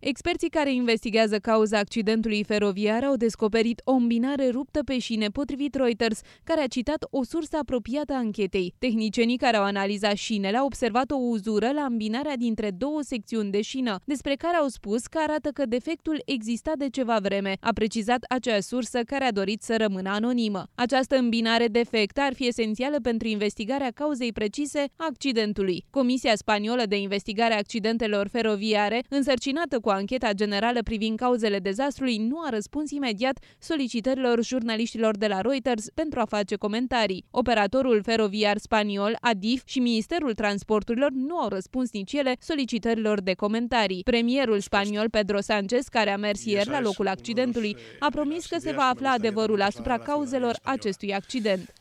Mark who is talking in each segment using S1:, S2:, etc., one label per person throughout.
S1: Experții care investigează cauza accidentului feroviar au descoperit o îmbinare ruptă pe șine, potrivit Reuters, care a citat o sursă apropiată a anchetei. Tehnicienii care au analizat șinele au observat o uzură la îmbinarea dintre două secțiuni de șină, despre care au spus că arată că defectul exista de ceva vreme, a precizat acea sursă care a dorit să rămână anonimă. Această îmbinare defectă ar fi esențială pentru investigarea cauzei precise a accidentului. Comisia Spaniolă de Investigare a Accidentelor Feroviare, însărcinată cu ancheta generală privind cauzele dezastrului, nu a răspuns imediat solicitărilor jurnaliștilor de la Reuters pentru a face comentarii. Operatorul feroviar spaniol, Adif, și Ministerul Transporturilor nu au răspuns nici ele solicitărilor de comentarii. Premierul spaniol Pedro Sánchez, care a mers ieri la locul accidentului, a promis că se va afla adevărul asupra cauzelor acestui accident.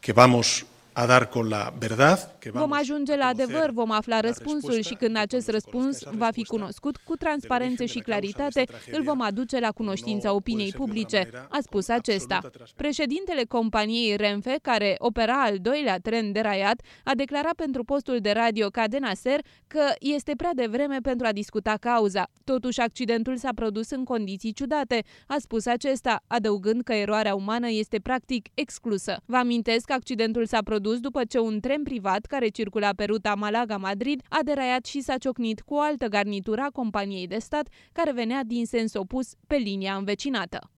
S1: Vom ajunge la adevăr, vom afla răspunsul și când acest răspuns va fi cunoscut cu transparență și claritate, îl vom aduce la cunoștința opiniei publice, a spus acesta. Președintele companiei Renfe, care opera al doilea tren deraiat, a declarat pentru postul de radio Cadena Ser că este prea devreme pentru a discuta cauza. Totuși, accidentul s-a produs în condiții ciudate, a spus acesta, adăugând că eroarea umană este practic exclusă. Vă amintesc că accidentul s-a produs după ce un tren privat care circula pe ruta Malaga-Madrid a deraiat și s-a ciocnit cu o altă garnitură a companiei de stat care venea din sens opus pe linia învecinată.